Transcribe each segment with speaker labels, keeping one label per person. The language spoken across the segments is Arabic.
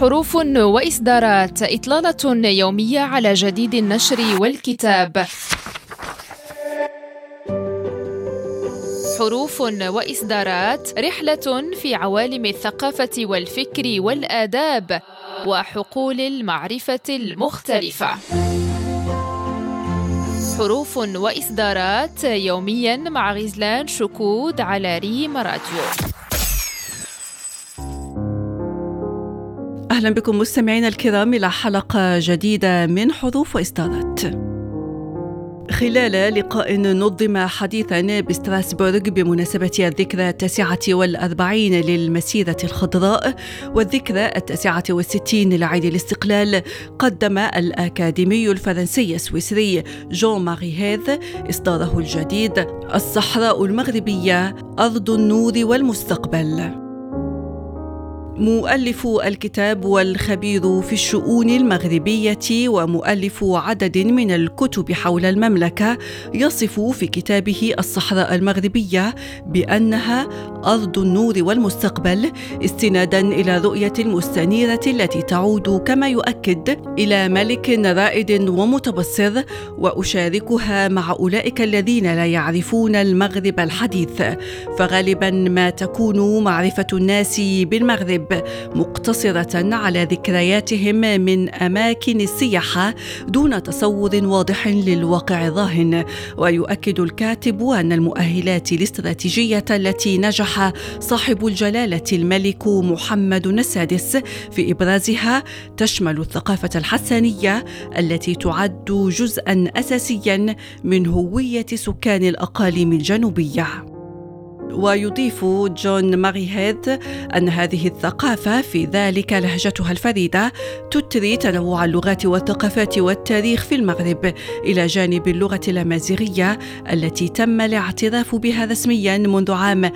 Speaker 1: حروف وإصدارات، إطلالة يومية على جديد النشر والكتاب. حروف وإصدارات، رحلة في عوالم الثقافة والفكر والآداب وحقول المعرفة المختلفة. حروف وإصدارات يومياً مع غزلان شكود على ريم راديو.
Speaker 2: أهلا بكم مستمعينا الكرام إلى حلقة جديدة من حروف وإصدارات. خلال لقاء نظم حديثاً بستراسبورغ بمناسبة الذكرى 49 للمسيرة الخضراء والذكرى 69 لعيد الاستقلال، قدم الأكاديمي الفرنسي السويسري جون ماري هيث إصداره الجديد الصحراء المغربية أرض النور والمستقبل. مؤلف الكتاب والخبير في الشؤون المغربية ومؤلف عدد من الكتب حول المملكة يصف في كتابه الصحراء المغربية بأنها أرض النور والمستقبل، استنادا إلى رؤية المستنيرة التي تعود كما يؤكد إلى ملك رائد ومتبصر، وأشاركها مع أولئك الذين لا يعرفون المغرب الحديث، فغالبا ما تكون معرفة الناس بالمغرب مقتصرة على ذكرياتهم من أماكن السياحة دون تصور واضح للواقع الراهن. ويؤكد الكاتب أن المؤهلات الاستراتيجية التي نجح صاحب الجلالة الملك محمد السادس في إبرازها تشمل الثقافة الحسانية التي تعد جزءاً أساسياً من هوية سكان الأقاليم الجنوبية. ويضيف جون ماري هيث أن هذه الثقافة في ذلك لهجتها الفريدة تثري تنوع اللغات والثقافات والتاريخ في المغرب، إلى جانب اللغة الأمازيغية التي تم الاعتراف بها رسميا منذ عام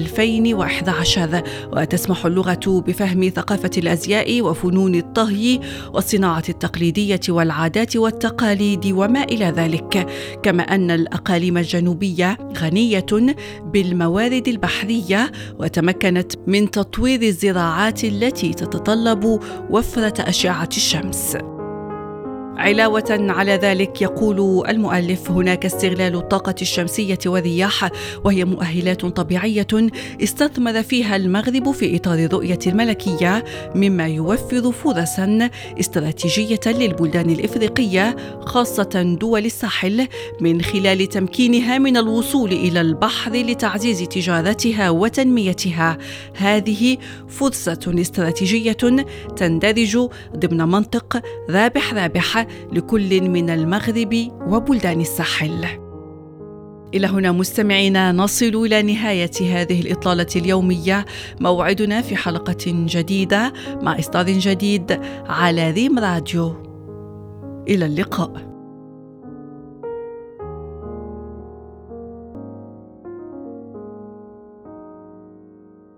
Speaker 2: 2011، وتسمح اللغة بفهم ثقافة الأزياء وفنون الطهي والصناعة التقليدية والعادات والتقاليد وما إلى ذلك، كما أن الأقاليم الجنوبية غنية بالموارد البحرية وتمكنت من تطوير الزراعات التي تتطلب وفرة أشعة الشمس. علاوة على ذلك، يقول المؤلف، هناك استغلال الطاقة الشمسية والرياح، وهي مؤهلات طبيعية استثمر فيها المغرب في إطار الرؤية الملكية، مما يوفر فرصا استراتيجية للبلدان الإفريقية خاصة دول الساحل من خلال تمكينها من الوصول إلى البحر لتعزيز تجارتها وتنميتها. هذه فرصة استراتيجية تندرج ضمن منطق رابح لكل من المغرب وبلدان الساحل. إلى هنا مستمعينا نصل إلى نهاية هذه الإطلالة اليومية. موعدنا في حلقة جديدة مع إصدار جديد على ريم راديو. إلى اللقاء.